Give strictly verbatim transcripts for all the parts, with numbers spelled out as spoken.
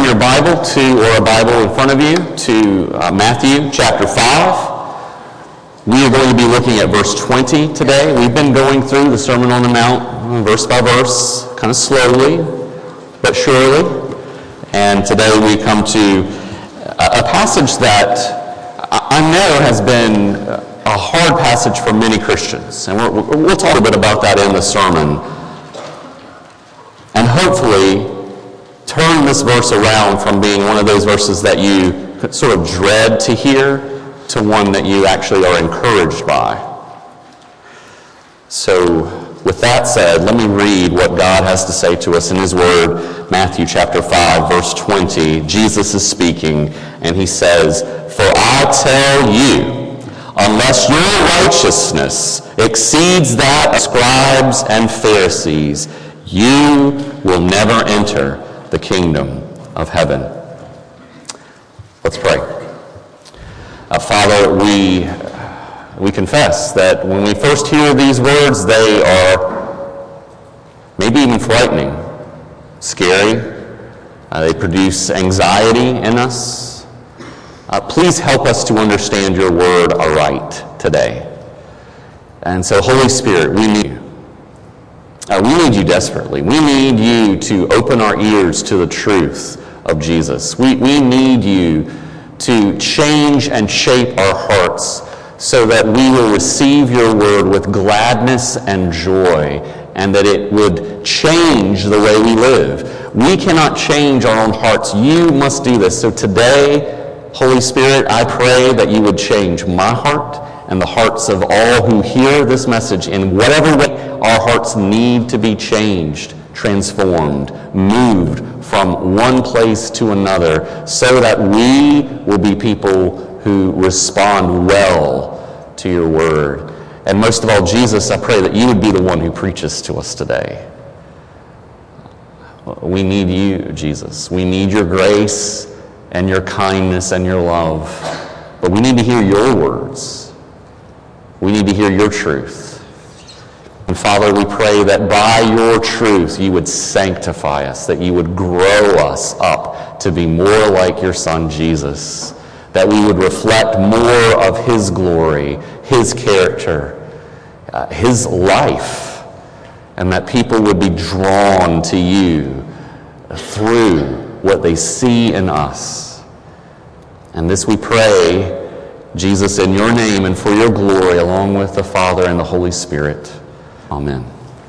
your Bible to, or a Bible in front of you, to uh, Matthew chapter five. We are going to be looking at verse twenty today. We've been going through the Sermon on the Mount, verse by verse, kind of slowly, but surely. And today we come to a, a passage that I know has been a hard passage for many Christians. And we're, we'll talk a bit about that in the sermon. And hopefully turn this verse around from being one of those verses that you sort of dread to hear to one that you actually are encouraged by. So with that said, let me read what God has to say to us in His Word, Matthew chapter five, verse twenty. Jesus is speaking, and He says, "For I tell you, unless your righteousness exceeds that of scribes and Pharisees, you will never enter the kingdom of heaven." Let's pray. Uh, Father, we we confess that when we first hear these words, they are maybe even frightening, scary. Uh, they produce anxiety in us. Uh, please help us to understand your word aright today. And so, Holy Spirit, we need you. Uh, we need you desperately. We need you to open our ears to the truth of Jesus. We, we need you to change and shape our hearts so that we will receive your word with gladness and joy, and that it would change the way we live. We cannot change our own hearts. You must do this. So today, Holy Spirit, I pray that you would change my heart and the hearts of all who hear this message in whatever way our hearts need to be changed, transformed, moved from one place to another, so that we will be people who respond well to your word. And most of all, Jesus, I pray that you would be the one who preaches to us today. We need you, Jesus. We need your grace and your kindness and your love. But we need to hear your words. We need to hear your truth. And Father, we pray that by your truth you would sanctify us, that you would grow us up to be more like your Son Jesus, that we would reflect more of his glory, his character, uh, his life, and that people would be drawn to you through what they see in us. And this we pray, Jesus, in your name and for your glory, along with the Father and the Holy Spirit. Amen.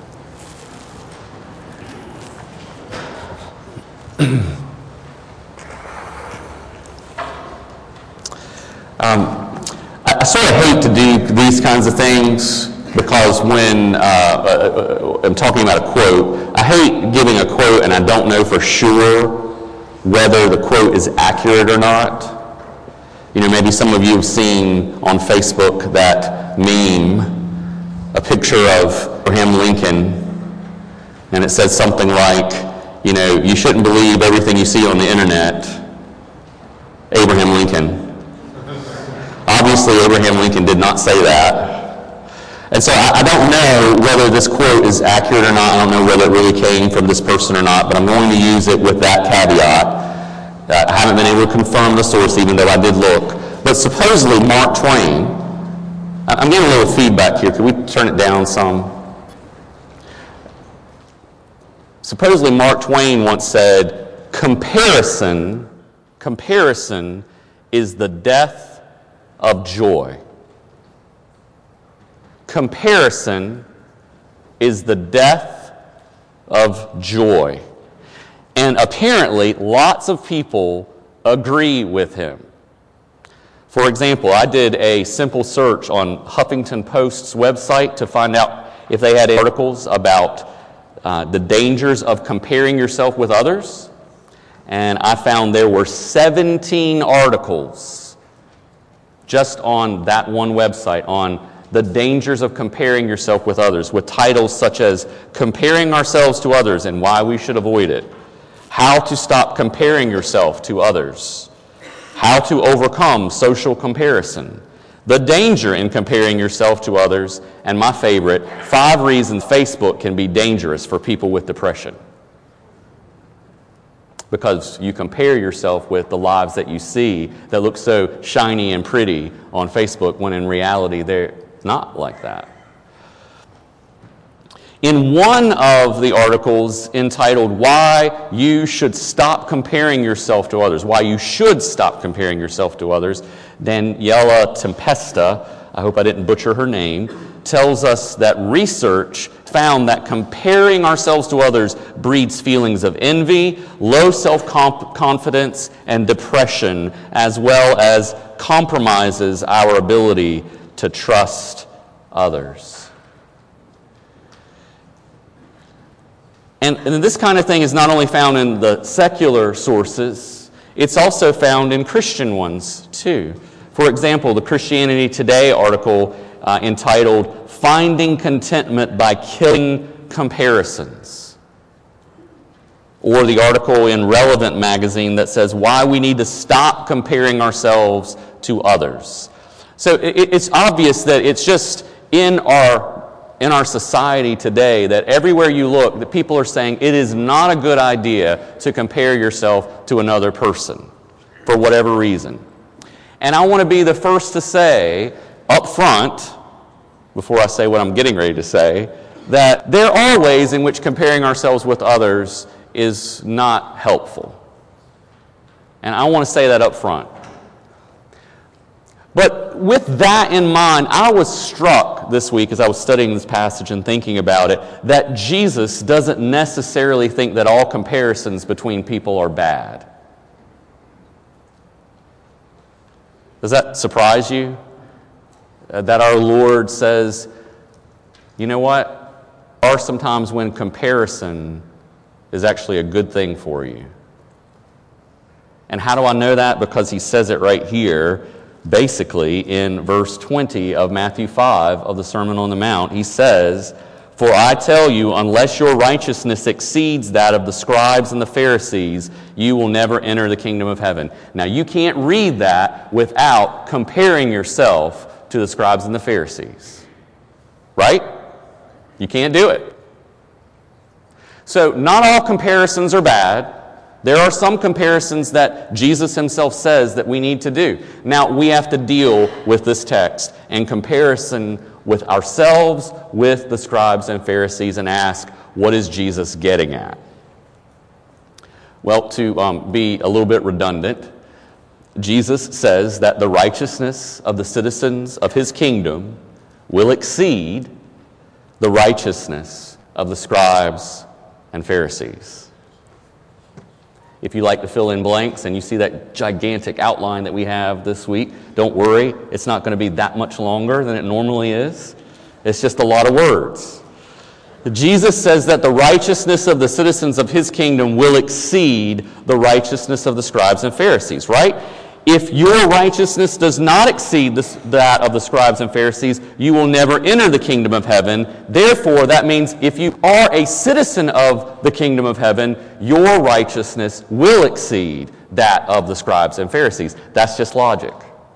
um, I, I sort of hate to do these kinds of things because when uh, uh, I'm talking about a quote, I hate giving a quote and I don't know for sure whether the quote is accurate or not. You know, maybe some of you have seen on Facebook that meme, a picture of Abraham Lincoln, and it says something like, you know, you shouldn't believe everything you see on the internet. Abraham Lincoln. Obviously, Abraham Lincoln did not say that. And so I, I don't know whether this quote is accurate or not. I don't know whether it really came from this person or not, but I'm going to use it with that caveat. I haven't been able to confirm the source, even though I did look. But supposedly Mark Twain, I'm getting a little feedback here. Can we turn it down some? Supposedly Mark Twain once said, comparison, comparison is the death of joy. Comparison is the death of joy. And apparently, lots of people agree with him. For example, I did a simple search on Huffington Post's website to find out if they had articles about uh, the dangers of comparing yourself with others. And I found there were seventeen articles just on that one website on the dangers of comparing yourself with others, with titles such as Comparing Ourselves to Others and Why We Should Avoid It, How to Stop Comparing Yourself to Others, How to Overcome Social Comparison, The Danger in Comparing Yourself to Others, and my favorite, Five Reasons Facebook Can Be Dangerous for People with Depression. because you compare yourself with the lives that you see that look so shiny and pretty on Facebook, when in reality they're not like that. In one of the articles entitled Why You Should Stop Comparing Yourself to Others, Why You Should Stop Comparing Yourself to Others, Daniela Tempesta, I hope I didn't butcher her name, tells us that research found that comparing ourselves to others breeds feelings of envy, low self-confidence, and depression, as well as compromises our ability to trust others. And, and this kind of thing is not only found in the secular sources, it's also found in Christian ones too. For example, the Christianity Today article uh, entitled Finding Contentment by Killing Comparisons, or the article in Relevant magazine that says why we need to stop comparing ourselves to others. So it, it's obvious that it's just in our in our society today that everywhere you look, that people are saying it is not a good idea to compare yourself to another person for whatever reason. And I want to be the first to say up front, before I say what I'm getting ready to say, that there are ways in which comparing ourselves with others is not helpful. And I want to say that up front. But with that in mind, I was struck this week as I was studying this passage and thinking about it, that Jesus doesn't necessarily think that all comparisons between people are bad. Does that surprise you? Uh, that our Lord says, you know what? There are some times when comparison is actually a good thing for you. And how do I know that? Because he says it right here. Basically, in verse twenty of Matthew five of the Sermon on the Mount, he says, "For I tell you, unless your righteousness exceeds that of the scribes and the Pharisees, you will never enter the kingdom of heaven." Now, you can't read that without comparing yourself to the scribes and the Pharisees. Right? You can't do it. So, not all comparisons are bad. There are some comparisons that Jesus himself says that we need to do. Now, we have to deal with this text in comparison with ourselves, with the scribes and Pharisees, and ask, what is Jesus getting at? Well, to um, be a little bit redundant, Jesus says that the righteousness of the citizens of his kingdom will exceed the righteousness of the scribes and Pharisees. If you like to fill in blanks and you see that gigantic outline that we have this week, don't worry, it's not going to be that much longer than it normally is. It's just a lot of words. Jesus says that the righteousness of the citizens of his kingdom will exceed the righteousness of the scribes and Pharisees, right? If your righteousness does not exceed this, that of the scribes and Pharisees, you will never enter the kingdom of heaven. Therefore, that means if you are a citizen of the kingdom of heaven, your righteousness will exceed that of the scribes and Pharisees. That's just logic.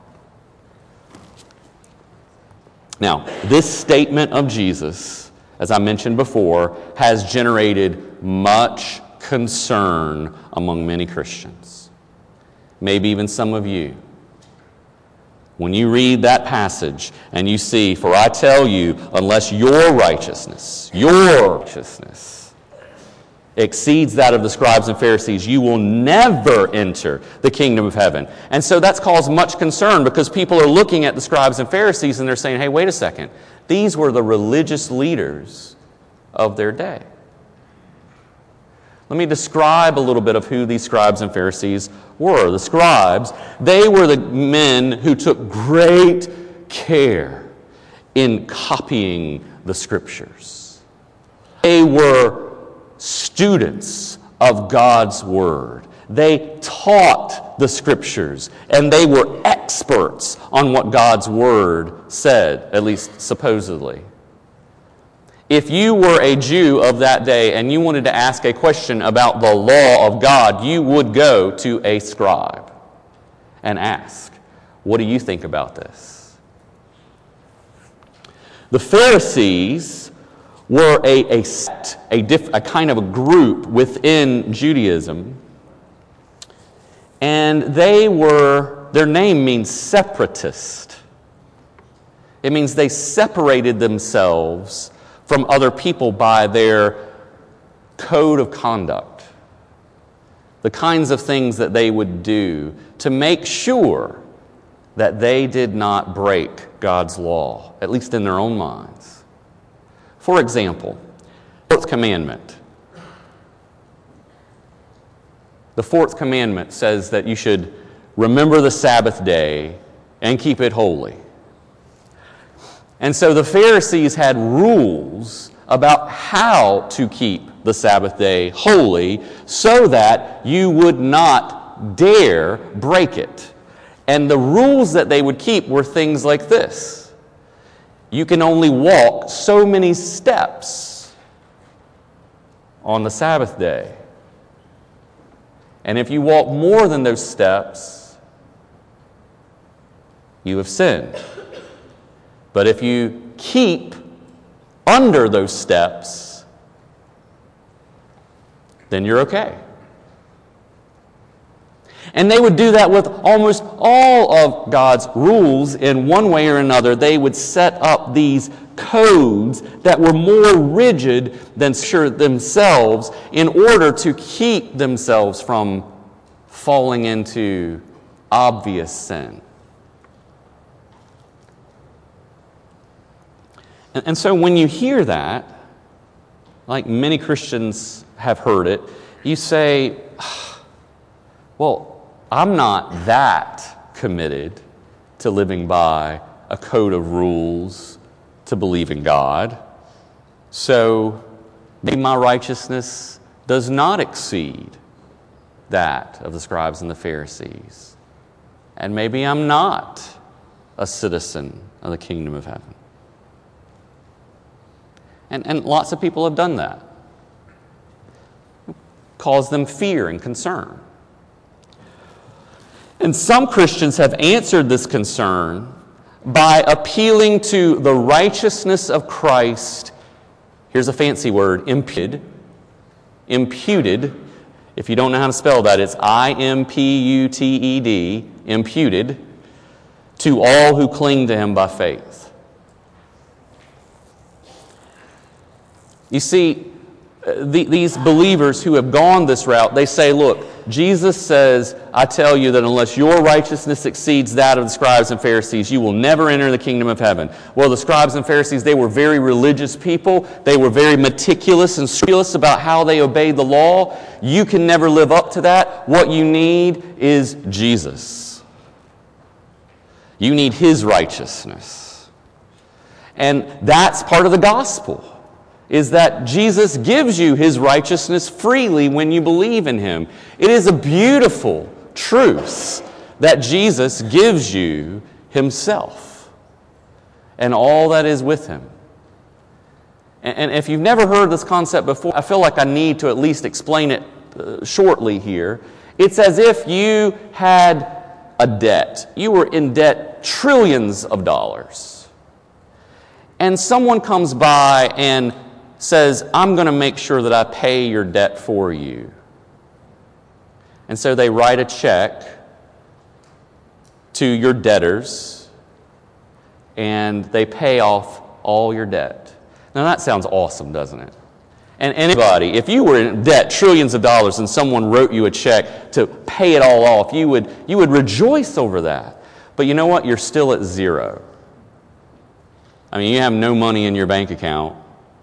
Now, this statement of Jesus, as I mentioned before, has generated much concern among many Christians. Maybe even some of you. When you read that passage and you see, "For I tell you, unless your righteousness, your righteousness exceeds that of the scribes and Pharisees, you will never enter the kingdom of heaven." And so that's caused much concern because people are looking at the scribes and Pharisees and they're saying, hey, wait a second. These were the religious leaders of their day. Let me describe a little bit of who these scribes and Pharisees were. The scribes, they were the men who took great care in copying the Scriptures. They were students of God's Word. They taught the Scriptures, and they were experts on what God's Word said, at least supposedly. If you were a Jew of that day and you wanted to ask a question about the law of God, you would go to a scribe and ask, what do you think about this? The Pharisees were a, a sect, a, diff, a kind of a group within Judaism And they were, their name means separatist. It means they separated themselves from other people by their code of conduct. The kinds of things that they would do to make sure that they did not break God's law, at least in their own minds. For example, the fourth commandment. The fourth commandment says that you should remember the Sabbath day and keep it holy. And so the Pharisees had rules about how to keep the Sabbath day holy so that you would not dare break it. And the rules that they would keep were things like this. You can only walk so many steps on the Sabbath day. And if you walk more than those steps, you have sinned. But if you keep under those steps, then you're okay. And they would do that with almost all of God's rules in one way or another. They would set up these codes that were more rigid than sure themselves in order to keep themselves from falling into obvious sin. And, and so when you hear that, like many Christians have heard it, you say, well, I'm not that committed to living by a code of rules to believe in God. So maybe my righteousness does not exceed that of the scribes and the Pharisees. And maybe I'm not a citizen of the kingdom of heaven. And, and lots of people have done that. Caused them fear and concern. And some Christians have answered this concern by appealing to the righteousness of Christ. Here's a fancy word, imputed. Imputed. If you don't know how to spell that, it's I M P U T E D, imputed, to all who cling to Him by faith. You see, the, these believers who have gone this route, they say, look, Jesus says, I tell you that unless your righteousness exceeds that of the scribes and Pharisees, you will never enter the kingdom of heaven. Well, the scribes and Pharisees, they were very religious people. They were very meticulous and scrupulous about how they obeyed the law. You can never live up to that. What you need is Jesus. You need His righteousness. And that's part of the gospel, is that Jesus gives you His righteousness freely when you believe in Him. It is a beautiful truth that Jesus gives you Himself and all that is with Him. And if you've never heard this concept before, I feel like I need to at least explain it uh, shortly here. It's as if you had a debt. You were in debt trillions of dollars. And someone comes by and says, I'm going to make sure that I pay your debt for you. And so they write a check to your debtors, and they pay off all your debt. Now that sounds awesome, doesn't it? And anybody, if you were in debt trillions of dollars and someone wrote you a check to pay it all off, you would, you would rejoice over that. But you know what? You're still at zero. I mean, you have no money in your bank account.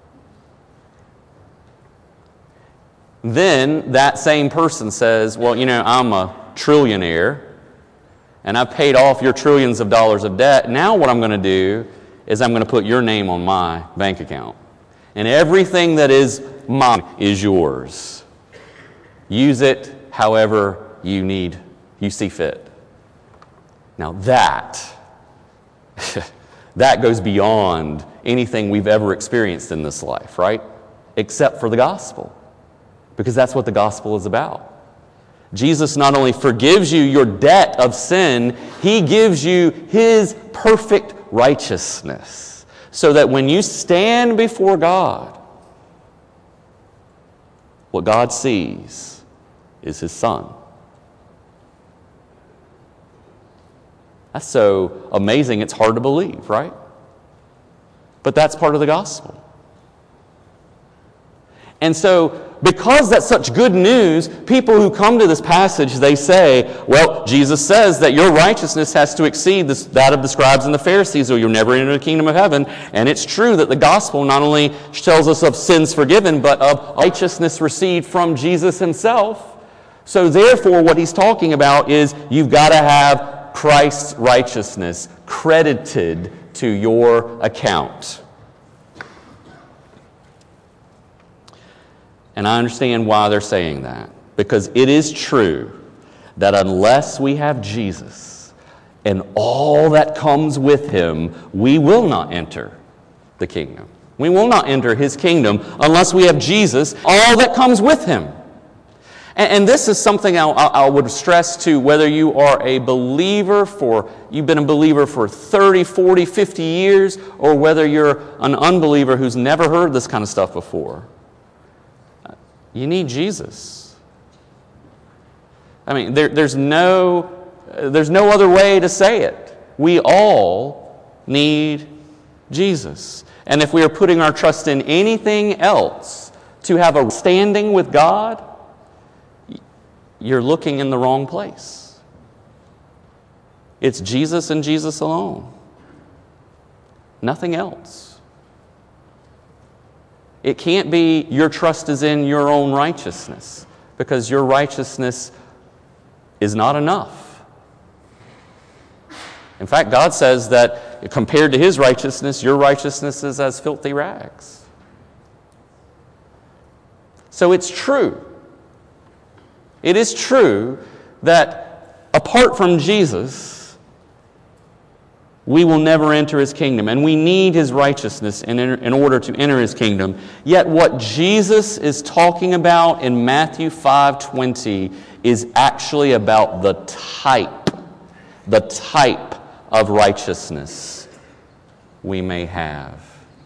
Then that same person says, well, you know, I'm a trillionaire and I've paid off your trillions of dollars of debt. Now what I'm going to do is I'm going to put your name on my bank account. And everything that is mine is yours. Use it however you need, you see fit. Now that, that goes beyond anything we've ever experienced in this life, right? Except for the gospel. Because that's what the gospel is about. Jesus not only forgives you your debt of sin, He gives you His perfect righteousness. So that when you stand before God, what God sees is His Son. That's so amazing, it's hard to believe, right? But that's part of the gospel. And so, because that's such good news, people who come to this passage, they say, well, Jesus says that your righteousness has to exceed this, that of the scribes and the Pharisees, or you'll never enter the kingdom of heaven. And it's true that the gospel not only tells us of sins forgiven, but of righteousness received from Jesus himself. So therefore, what he's talking about is you've got to have Christ's righteousness credited to your account. And I understand why they're saying that. Because it is true that unless we have Jesus and all that comes with him, we will not enter the kingdom. We will not enter his kingdom unless we have Jesus, all that comes with him. And, and this is something I, I would stress to whether you are a believer for, you've been a believer for thirty, forty, fifty years, or whether you're an unbeliever who's never heard this kind of stuff before. You need Jesus. I mean, there, there's no, there's no other way to say it. We all need Jesus. And if we are putting our trust in anything else to have a standing with God, you're looking in the wrong place. It's Jesus and Jesus alone. Nothing else. It can't be your trust is in your own righteousness, because your righteousness is not enough. In fact, God says that compared to his righteousness, your righteousness is as filthy rags. So it's true. It is true that apart from Jesus, we will never enter his kingdom, and we need his righteousness in, in order to enter his kingdom. Yet what Jesus is talking about in Matthew five twenty is actually about the type, the type of righteousness we may have.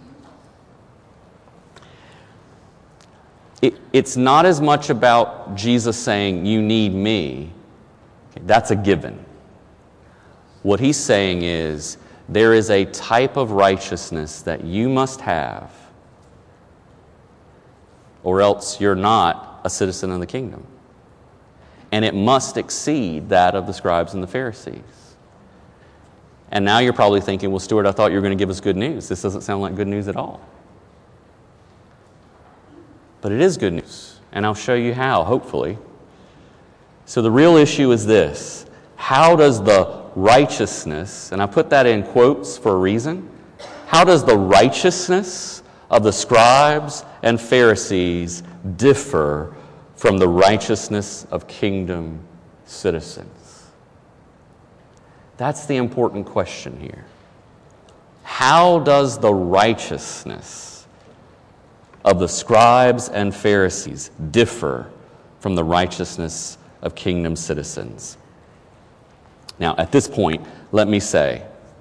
It, it's not as much about Jesus saying, you need me. That's a given. What he's saying is, there is a type of righteousness that you must have, or else you're not a citizen of the kingdom. And it must exceed that of the scribes and the Pharisees. And now you're probably thinking, well, Stuart, I thought you were going to give us good news. This doesn't sound like good news at all. But it is good news, and I'll show you how, hopefully. So the real issue is this. How does the righteousness, and I put that in quotes for a reason, how does the righteousness of the scribes and Pharisees differ from the righteousness of kingdom citizens? That's the important question here. How does the righteousness of the scribes and Pharisees differ from the righteousness of kingdom citizens? Now, at this point, let me say,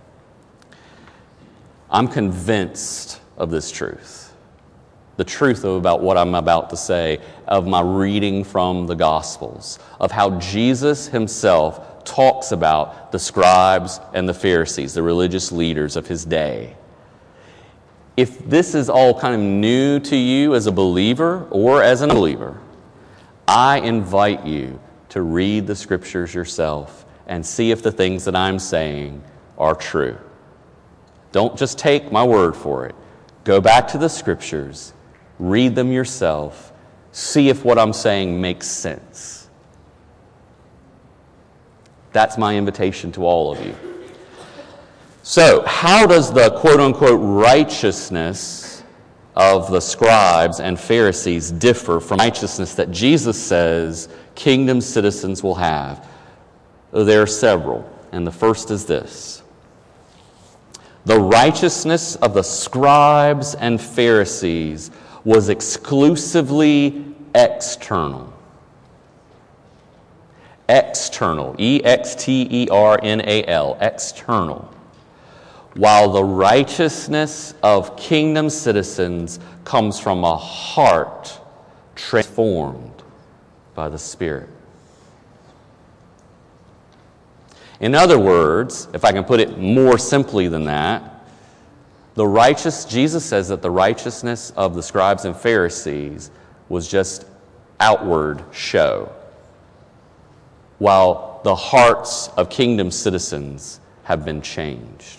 I'm convinced of this truth. The truth of about what I'm about to say, of my reading from the Gospels, of how Jesus himself talks about the scribes and the Pharisees, the religious leaders of his day. If this is all kind of new to you as a believer or as an unbeliever, I invite you to read the Scriptures yourself and see if the things that I'm saying are true. Don't just take my word for it. Go back to the Scriptures, read them yourself, see if what I'm saying makes sense. That's my invitation to all of you. So, how does the quote-unquote righteousness of the scribes and Pharisees differ from righteousness that Jesus says kingdom citizens will have? There are several, and the first is this. The righteousness of the scribes and Pharisees was exclusively external. External. E X T E R N A L. External. While the righteousness of kingdom citizens comes from a heart transformed by the Spirit. In other words, if I can put it more simply than that, the righteous, Jesus says that the righteousness of the scribes and Pharisees was just outward show, while the hearts of kingdom citizens have been changed.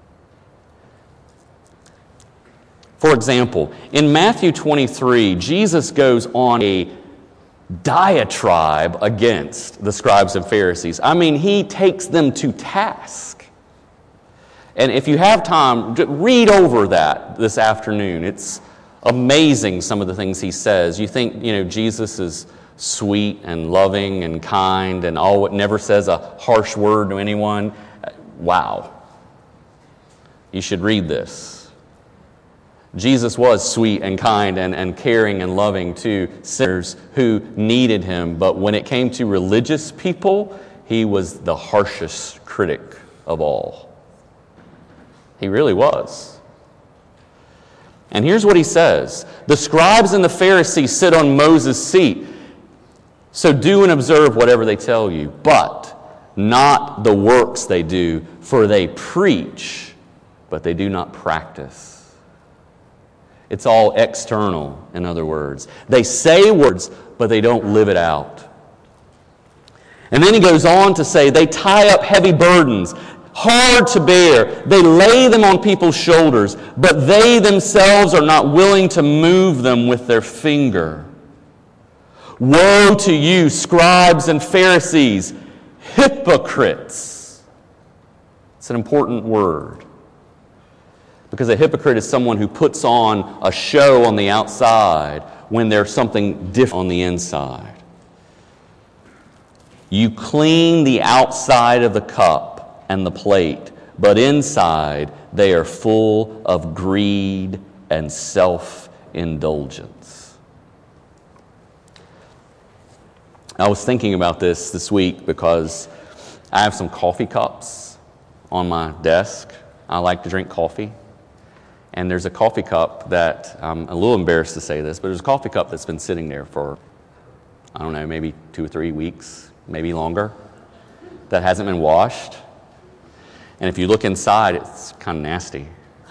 For example, in Matthew twenty-three, Jesus goes on a diatribe against the scribes and Pharisees. I mean, he takes them to task. And if you have time, read over that this afternoon. It's amazing, some of the things he says. You think, you know, Jesus is sweet and loving and kind and all, never says a harsh word to anyone. Wow. You should read this. Jesus was sweet and kind and, and caring and loving to sinners who needed him, but when it came to religious people, he was the harshest critic of all. He really was. And here's what he says: the scribes and the Pharisees sit on Moses' seat, so do and observe whatever they tell you, but not the works they do, for they preach, but they do not practice. It's all external, in other words. They say words, but they don't live it out. And then he goes on to say, they tie up heavy burdens, hard to bear. They lay them on people's shoulders, but they themselves are not willing to move them with their finger. Woe to you, scribes and Pharisees, hypocrites. It's an important word. Because a hypocrite is someone who puts on a show on the outside when there's something different on the inside. You clean the outside of the cup and the plate, but inside they are full of greed and self-indulgence. I was thinking about this this week because I have some coffee cups on my desk. I like to drink coffee. And there's a coffee cup that, I'm a little embarrassed to say this, but there's a coffee cup that's been sitting there for, I don't know, maybe two or three weeks, maybe longer, that hasn't been washed. And if you look inside, it's kind of nasty.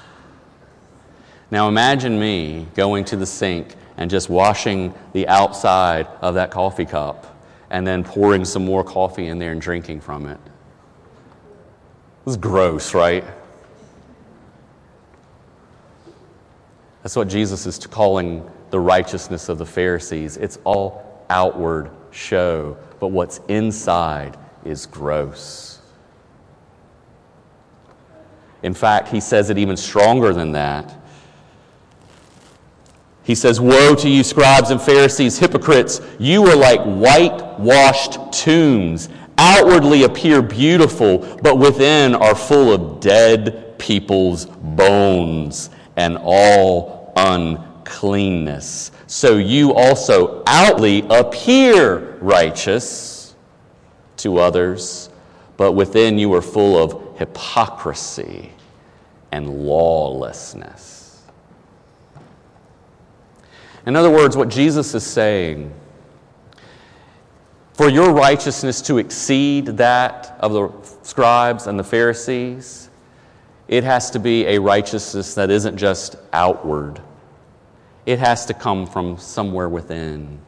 Now imagine me going to the sink and just washing the outside of that coffee cup and then pouring some more coffee in there and drinking from it. This is gross, right? That's what Jesus is calling the righteousness of the Pharisees. It's all outward show, but what's inside is gross. In fact, he says it even stronger than that. He says, woe to you, scribes and Pharisees, hypocrites! You are like whitewashed tombs, outwardly appear beautiful, but within are full of dead people's bones and all uncleanness. So you also outwardly appear righteous to others, but within you are full of hypocrisy and lawlessness. In other words, what Jesus is saying, for your righteousness to exceed that of the scribes and the Pharisees, it has to be a righteousness that isn't just outward. It has to come from somewhere within.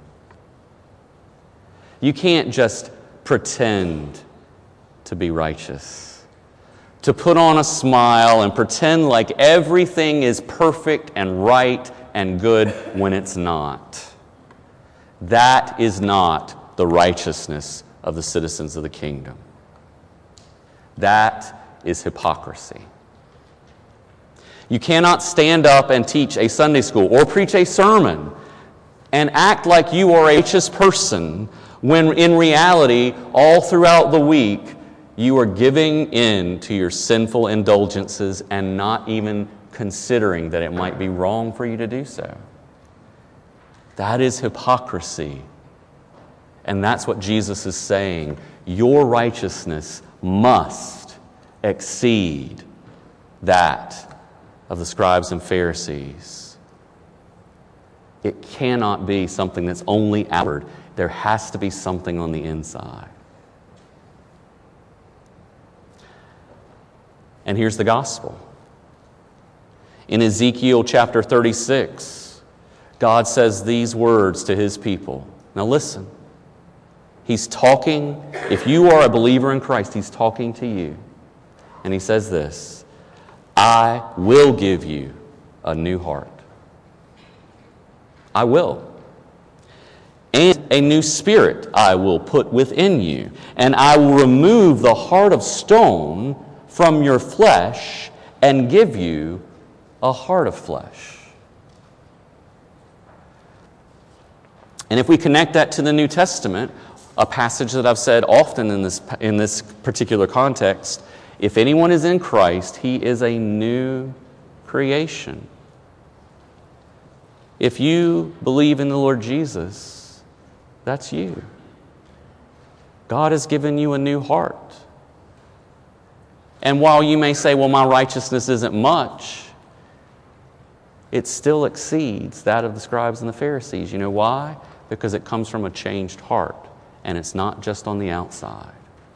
You can't just pretend to be righteous, to put on a smile and pretend like everything is perfect and right and good when it's not. That is not the righteousness of the citizens of the kingdom. That is hypocrisy. You cannot stand up and teach a Sunday school or preach a sermon and act like you are a righteous person when in reality, all throughout the week, you are giving in to your sinful indulgences and not even considering that it might be wrong for you to do so. That is hypocrisy. And that's what Jesus is saying. Your righteousness must exceed that of the scribes and Pharisees. It cannot be something that's only outward. There has to be something on the inside. And here's the gospel. In Ezekiel chapter thirty-six, God says these words to his people. Now listen. He's talking, if you are a believer in Christ, he's talking to you. And he says this, I will give you a new heart. I will. And a new spirit I will put within you. And I will remove the heart of stone from your flesh and give you a heart of flesh. And if we connect that to the New Testament, a passage that I've said often in this, in this particular context, if anyone is in Christ, he is a new creation. If you believe in the Lord Jesus, that's you. God has given you a new heart. And while you may say, well, my righteousness isn't much, it still exceeds that of the scribes and the Pharisees. You know why? Because it comes from a changed heart, and it's not just on the outside.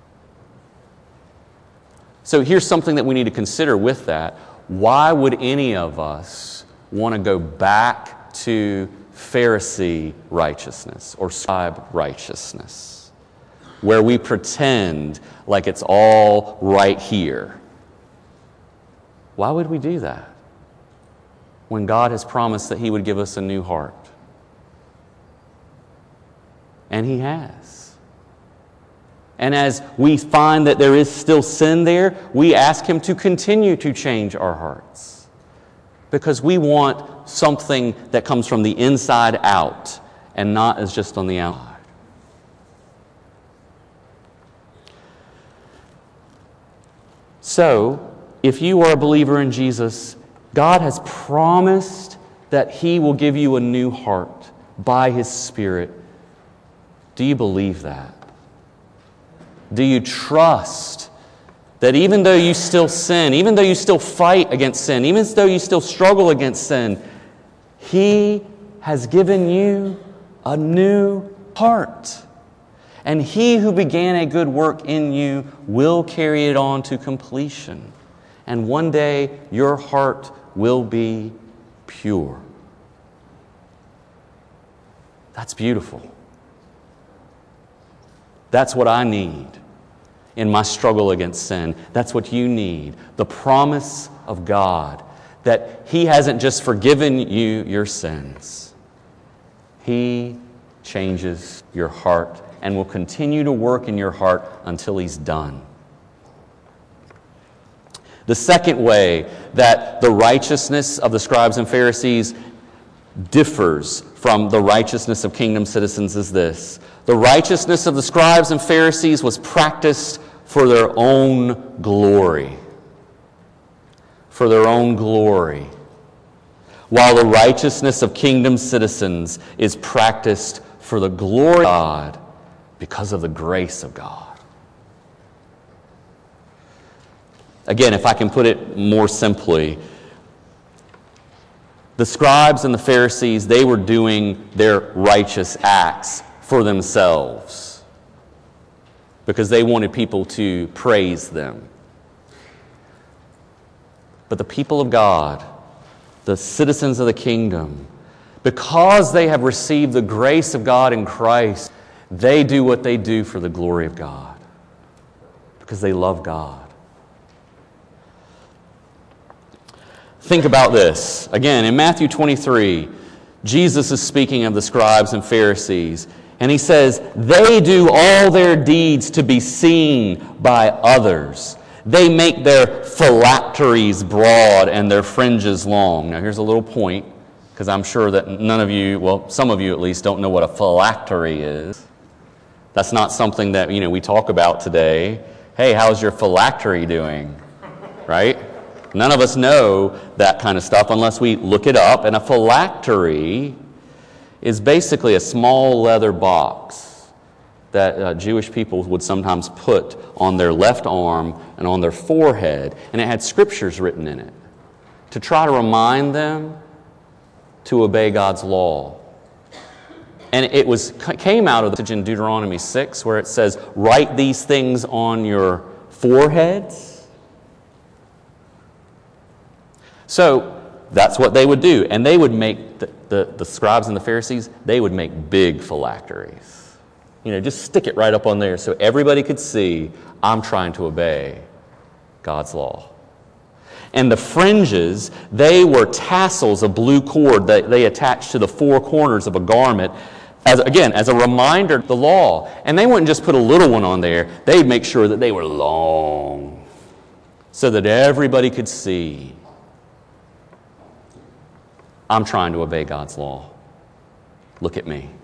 So here's something that we need to consider with that. Why would any of us want to go back to Pharisee righteousness or scribe righteousness, where we pretend like it's all right here? Why would we do that when God has promised that he would give us a new heart? And he has. And as we find that there is still sin there, we ask him to continue to change our hearts. Because we want something that comes from the inside out and not as just on the outside. So, if you are a believer in Jesus, God has promised that he will give you a new heart by his Spirit. Do you believe that? Do you trust that even though you still sin, even though you still fight against sin, even though you still struggle against sin, he has given you a new heart? And he who began a good work in you will carry it on to completion. And one day your heart will be pure. That's beautiful. That's what I need in my struggle against sin. That's what you need. The promise of God that he hasn't just forgiven you your sins. He changes your heart and will continue to work in your heart until he's done. The second way that the righteousness of the scribes and Pharisees differs from the righteousness of kingdom citizens is this. The righteousness of the scribes and Pharisees was practiced for their own glory. For their own glory. While the righteousness of kingdom citizens is practiced for the glory of God because of the grace of God. Again, if I can put it more simply, the scribes and the Pharisees, they were doing their righteous acts for themselves because they wanted people to praise them. But the people of God, the citizens of the kingdom, because they have received the grace of God in Christ, they do what they do for the glory of God because they love God. Think about this. Again, in Matthew twenty-three, Jesus is speaking of the scribes and Pharisees, and he says, they do all their deeds to be seen by others. They make their phylacteries broad and their fringes long. Now here's a little point, because I'm sure that none of you, well, some of you at least, don't know what a phylactery is. That's not something that, you know, we talk about today. Hey, how's your phylactery doing? Right? None of us know that kind of stuff unless we look it up. And a phylactery is basically a small leather box that uh, Jewish people would sometimes put on their left arm and on their forehead. And it had scriptures written in it to try to remind them to obey God's law. And it was came out of the passage in Deuteronomy six where it says, write these things on your foreheads So that's what they would do. And they would make, the, the, the scribes and the Pharisees, they would make big phylacteries. You know, just stick it right up on there so everybody could see, I'm trying to obey God's law. And the fringes, they were tassels of blue cord that they attached to the four corners of a garment, as again, as a reminder of the law. And they wouldn't just put a little one on there. They'd make sure that they were long so that everybody could see, I'm trying to obey God's law. Look at me.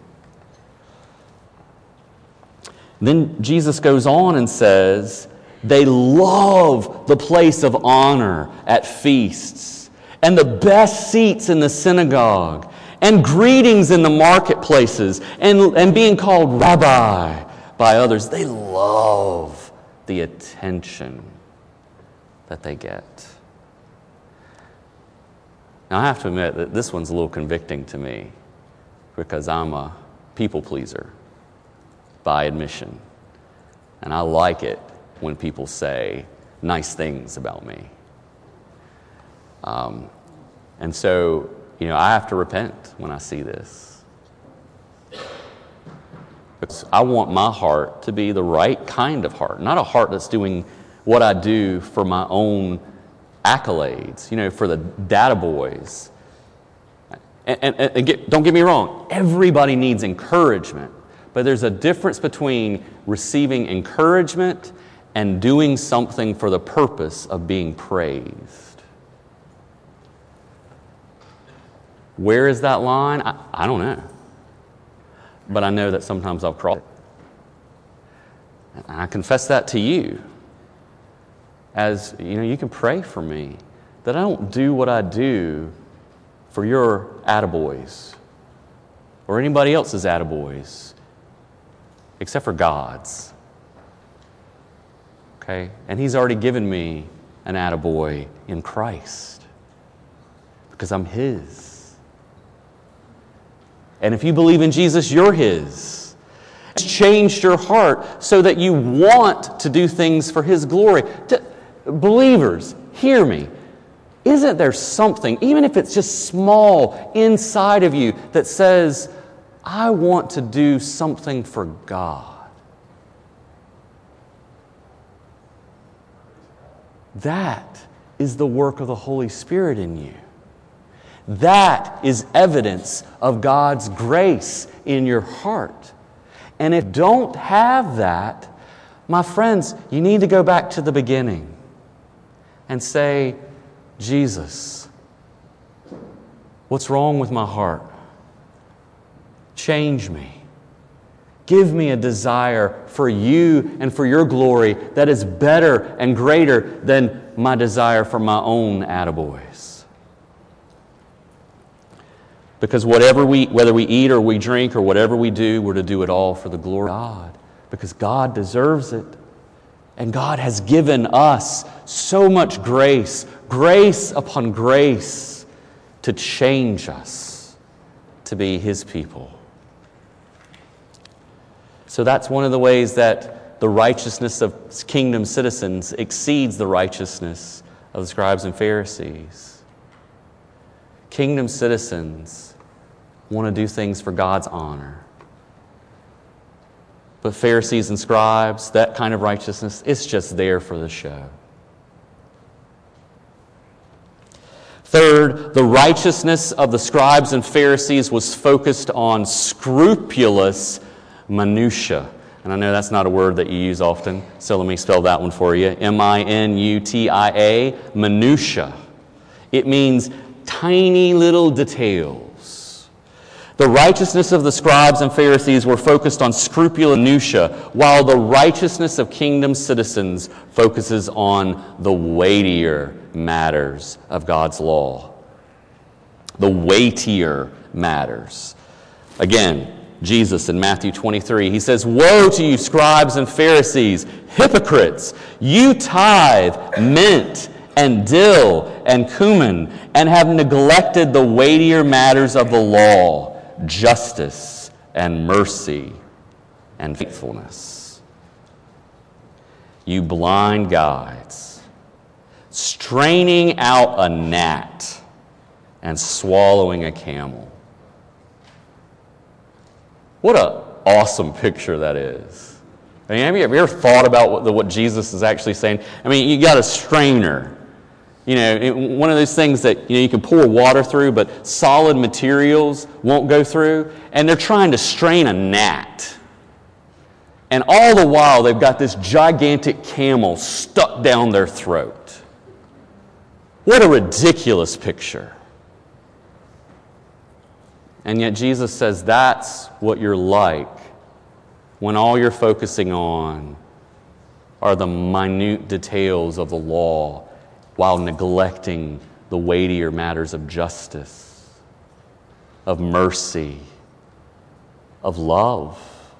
Then Jesus goes on and says, they love the place of honor at feasts and the best seats in the synagogue and greetings in the marketplaces and, and being called rabbi by others. They love the attention that they get. Now, I have to admit that this one's a little convicting to me because I'm a people pleaser by admission. And I like it when people say nice things about me. Um, and so, you know, I have to repent when I see this. Because I want my heart to be the right kind of heart, not a heart that's doing what I do for my own accolades, you know, for the data boys. And, and, and get, don't get me wrong, everybody needs encouragement, but there's a difference between receiving encouragement and doing something for the purpose of being praised. Where is that line? I, I don't know. But I know that sometimes I'll cross it. And I confess that to you. As, you know, you can pray for me that I don't do what I do for your attaboys or anybody else's attaboys except for God's. Okay? And He's already given me an attaboy in Christ because I'm His. And if you believe in Jesus, you're His. It's changed your heart so that you want to do things for His glory. To, believers, hear me. Isn't there something, even if it's just small, inside of you that says, I want to do something for God? That is the work of the Holy Spirit in you. That is evidence of God's grace in your heart. And if you don't have that, my friends, you need to go back to the beginning and say, Jesus, what's wrong with my heart? Change me. Give me a desire for you and for your glory that is better and greater than my desire for my own attaboys. Because whatever we, whether we eat or we drink or whatever we do, we're to do it all for the glory of God. Because God deserves it. And God has given us so much grace, grace upon grace, to change us to be His people. So that's one of the ways that the righteousness of kingdom citizens exceeds the righteousness of the scribes and Pharisees. Kingdom citizens want to do things for God's honor. But Pharisees and scribes, that kind of righteousness, it's just there for the show. Third, the righteousness of the scribes and Pharisees was focused on scrupulous minutia. And I know that's not a word that you use often, so let me spell that one for you. M I N U T I A, minutia. It means tiny little details. The righteousness of the scribes and Pharisees were focused on scrupulous minutia, while the righteousness of kingdom citizens focuses on the weightier matters of God's law. The weightier matters. Again, Jesus in Matthew twenty-three, He says, "Woe to you, scribes and Pharisees, hypocrites! You tithe mint and dill and cumin, and have neglected the weightier matters of the law, justice and mercy and faithfulness." You blind guides. straining out a gnat and swallowing a camel. What an awesome picture that is. I mean, have you ever thought about what, the, what Jesus is actually saying? I mean, you got a strainer. You know, it, one of those things that you know you can pour water through, but solid materials won't go through. And they're trying to strain a gnat. And all the while, they've got this gigantic camel stuck down their throat. What a ridiculous picture. And yet Jesus says that's what you're like when all you're focusing on are the minute details of the law while neglecting the weightier matters of justice, of mercy, of love.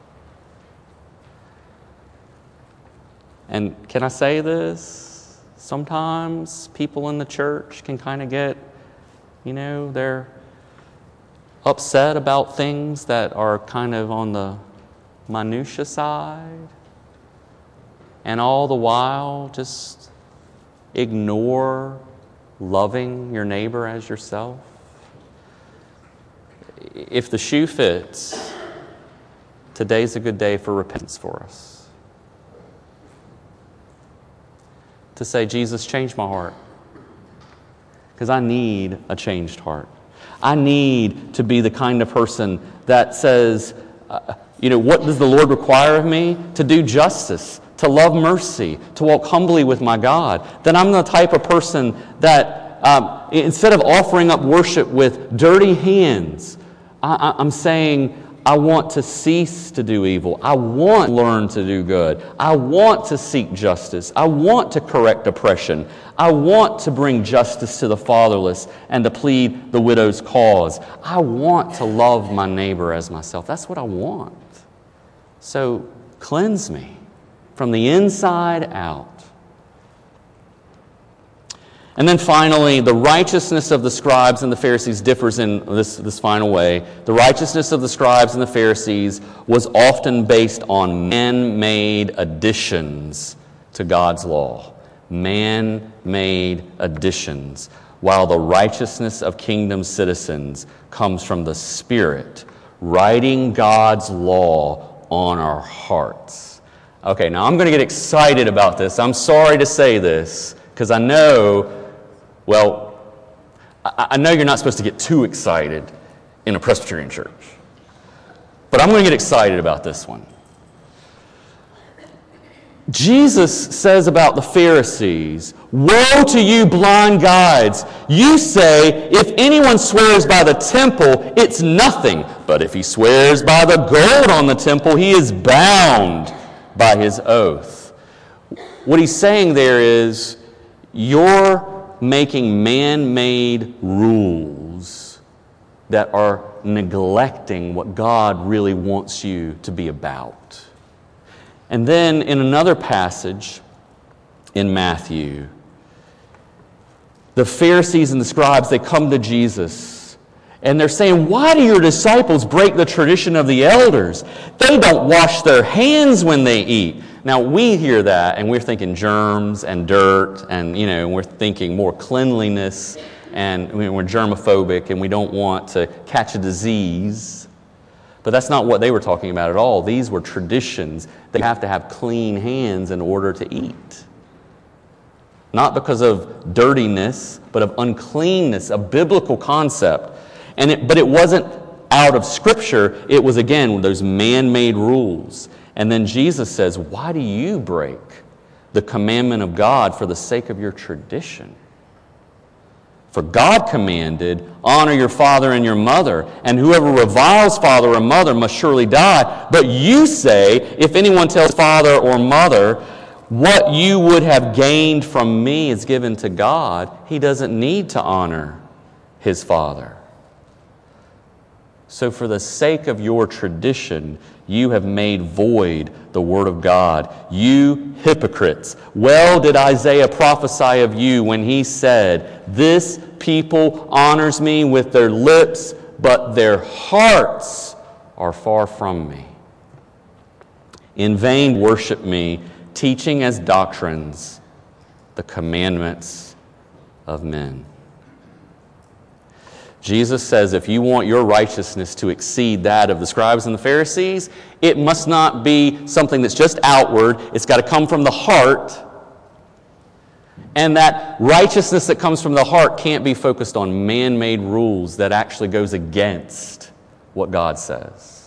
And can I say this? Sometimes people in the church can kind of get, you know, they're upset about things that are kind of on the minutia side, and all the while just ignore loving your neighbor as yourself. If the shoe fits, today's a good day for repentance for us. To say, Jesus, change my heart. Because I need a changed heart. I need to be the kind of person that says, uh, you know, what does the Lord require of me? To do justice, to love mercy, to walk humbly with my God. Then I'm the type of person that um, instead of offering up worship with dirty hands, I, I, I'm saying, I want to cease to do evil. I want to learn to do good. I want to seek justice. I want to correct oppression. I want to bring justice to the fatherless and to plead the widow's cause. I want to love my neighbor as myself. That's what I want. So cleanse me from the inside out. And then finally, the righteousness of the scribes and the Pharisees differs in this, this final way. The righteousness of the scribes and the Pharisees was often based on man-made additions to God's law. Man-made additions. While the righteousness of kingdom citizens comes from the Spirit, writing God's law on our hearts. Okay, now I'm going to get excited about this. I'm sorry to say this, because I know... Well, I know you're not supposed to get too excited in a Presbyterian church. But I'm going to get excited about this one. Jesus says about the Pharisees, "Woe to you, blind guides! You say, if anyone swears by the temple, it's nothing. But if he swears by the gold on the temple, he is bound by his oath." What he's saying there is, you're making man-made rules that are neglecting what God really wants you to be about. And then in another passage in Matthew, the Pharisees and the scribes, they come to Jesus and they're saying, "Why do your disciples break the tradition of the elders? They don't wash their hands when they eat." Now, we hear that, and we're thinking germs and dirt, and, you know, we're thinking more cleanliness, and we're germophobic, and we don't want to catch a disease. But that's not what they were talking about at all. These were traditions. They have to have clean hands in order to eat. Not because of dirtiness, but of uncleanness, a biblical concept. And it, but it wasn't out of Scripture. It was, again, those man-made rules. And then Jesus says, why do you break the commandment of God for the sake of your tradition? For God commanded, honor your father and your mother, and whoever reviles father or mother must surely die. But you say, if anyone tells father or mother, what you would have gained from me is given to God, he doesn't need to honor his father. So for the sake of your tradition, you have made void the word of God. You hypocrites! Well did Isaiah prophesy of you when he said, "This people honors me with their lips, but their hearts are far from me. In vain worship me, teaching as doctrines the commandments of men. Jesus says if you want your righteousness to exceed that of the scribes and the Pharisees, it must not be something that's just outward. It's got to come from the heart. And that righteousness that comes from the heart can't be focused on man-made rules that actually goes against what God says.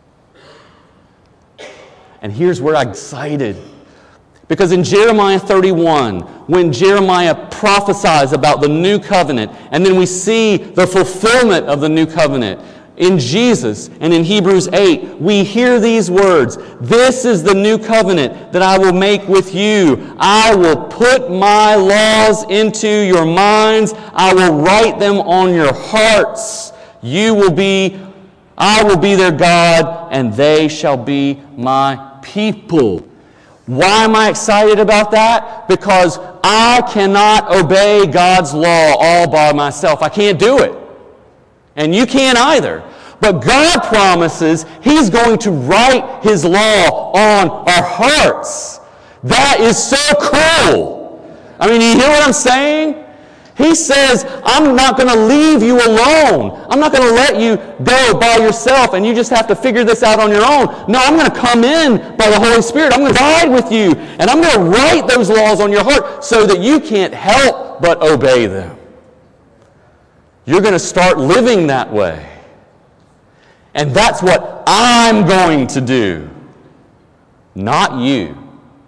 And here's where I'm excited. Because in Jeremiah thirty-one, when Jeremiah prophesies about the new covenant, and then we see the fulfillment of the new covenant in Jesus, and in Hebrews eight, we hear these words, "This is the new covenant that I will make with you. I will put my laws into your minds. I will write them on your hearts. You will be, I will be their God, and they shall be my people." Why am I excited about that? Because I cannot obey God's law all by myself. I can't do it. And you can't either. But God promises He's going to write His law on our hearts. That is so cool. I mean, you hear what I'm saying? He says, I'm not going to leave you alone. I'm not going to let you go by yourself and you just have to figure this out on your own. No, I'm going to come in by the Holy Spirit. I'm going to ride with you. And I'm going to write those laws on your heart so that you can't help but obey them. You're going to start living that way. And that's what I'm going to do. Not you.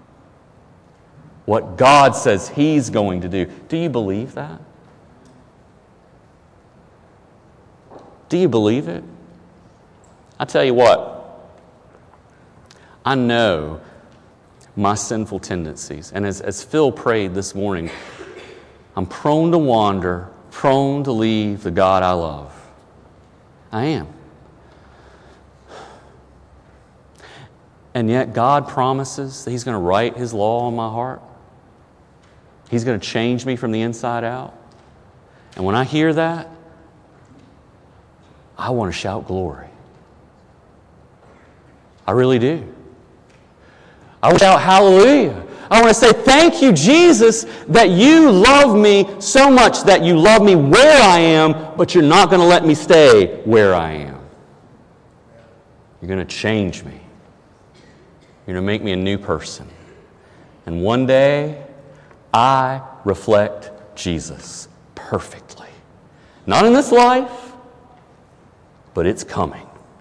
What God says He's going to do. Do you believe that? Do you believe it? I tell you what, I know my sinful tendencies. And as, as Phil prayed this morning, I'm prone to wander, prone to leave the God I love. I am. And yet God promises that He's going to write His law on my heart. He's going to change me from the inside out. And when I hear that, I want to shout glory. I really do. I want to shout hallelujah. I want to say thank you, Jesus, that you love me so much that you love me where I am, but you're not going to let me stay where I am. You're going to change me. You're going to make me a new person. And one day, I reflect Jesus perfectly. Not in this life, but it's coming.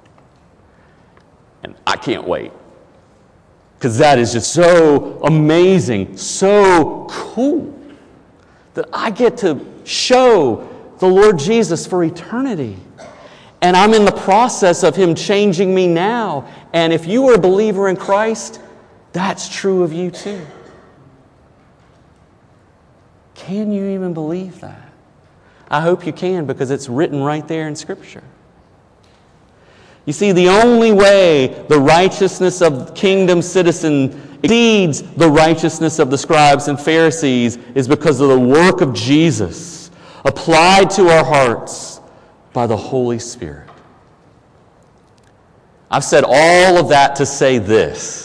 And I can't wait. Because that is just so amazing, so cool, that I get to show the Lord Jesus for eternity. And I'm in the process of Him changing me now. And if you are a believer in Christ, that's true of you too. Can you even believe that? I hope you can, because it's written right there in Scripture. You see, the only way the righteousness of the kingdom citizen exceeds the righteousness of the scribes and Pharisees is because of the work of Jesus applied to our hearts by the Holy Spirit. I've said all of that to say this.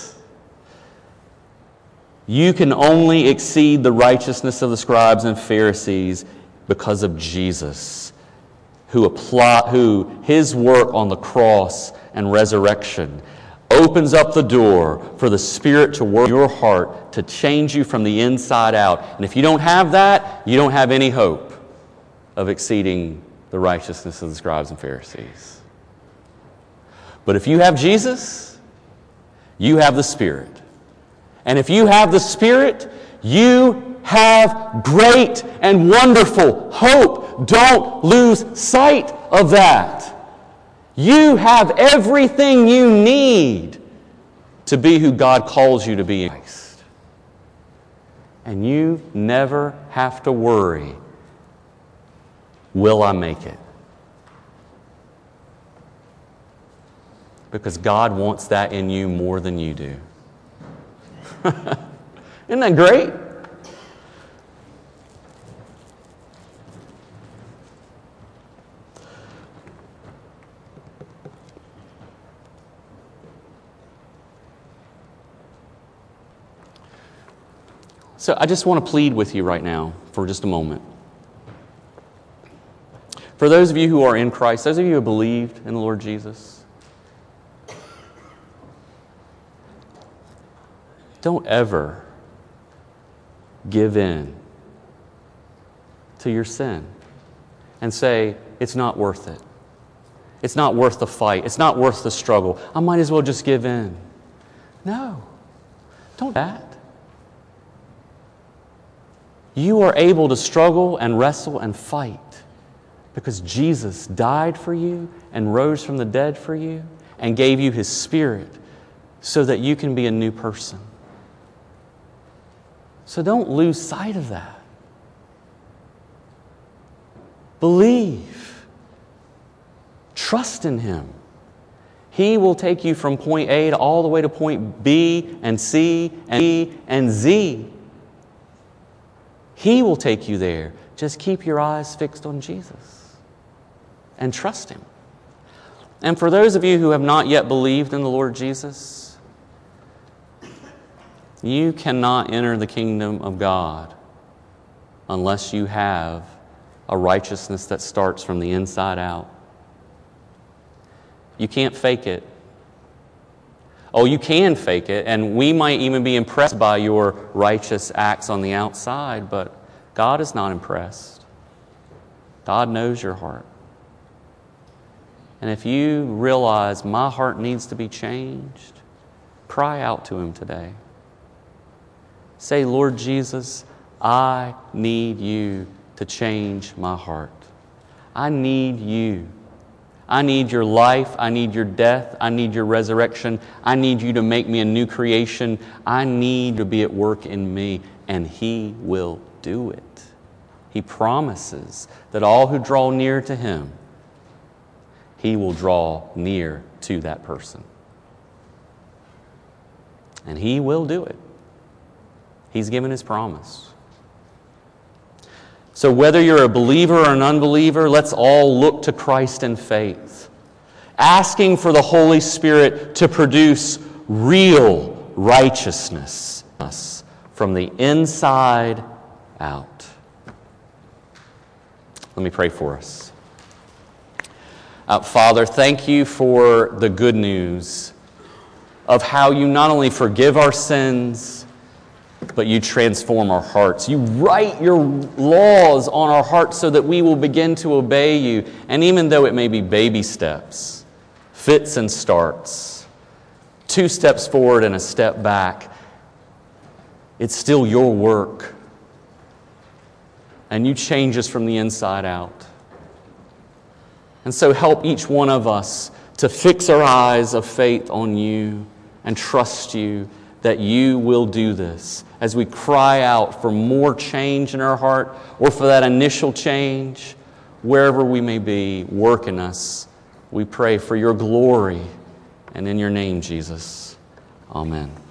You can only exceed the righteousness of the scribes and Pharisees because of Jesus, who apply, who His work on the cross and resurrection opens up the door for the Spirit to work in your heart to change you from the inside out. And if you don't have that, you don't have any hope of exceeding the righteousness of the scribes and Pharisees. But if you have Jesus, you have the Spirit. And if you have the Spirit, you have great and wonderful hope. Don't lose sight of that. You have everything you need to be who God calls you to be in Christ. And you never have to worry, will I make it? Because God wants that in you more than you do. Isn't that great? So I just want to plead with you right now for just a moment. For those of you who are in Christ, those of you who have believed in the Lord Jesus, don't ever give in to your sin and say, it's not worth it. It's not worth the fight. It's not worth the struggle. I might as well just give in. No, don't do that. You are able to struggle and wrestle and fight because Jesus died for you and rose from the dead for you and gave you His Spirit so that you can be a new person. So don't lose sight of that. Believe. Trust in Him. He will take you from point A to all the way to point B and C and E and Z. He will take you there. Just keep your eyes fixed on Jesus and trust Him. And for those of you who have not yet believed in the Lord Jesus, you cannot enter the kingdom of God unless you have a righteousness that starts from the inside out. You can't fake it. Oh, you can fake it, and we might even be impressed by your righteous acts on the outside, but God is not impressed. God knows your heart. And if you realize my heart needs to be changed, cry out to Him today. Say, Lord Jesus, I need you to change my heart. I need you. I need your life. I need your death. I need your resurrection. I need you to make me a new creation. I need to be at work in me, and He will do it. He promises that all who draw near to Him, He will draw near to that person. And He will do it. He's given His promise. So whether you're a believer or an unbeliever, let's all look to Christ in faith, asking for the Holy Spirit to produce real righteousness from the inside out. Let me pray for us. Uh, Father, thank you for the good news of how you not only forgive our sins, but you transform our hearts. You write your laws on our hearts so that we will begin to obey you. And even though it may be baby steps, fits and starts, two steps forward and a step back, it's still your work. And you change us from the inside out. And so help each one of us to fix our eyes of faith on you and trust you that you will do this as we cry out for more change in our heart or for that initial change, wherever we may be, work in us. We pray for your glory and in your name, Jesus. Amen.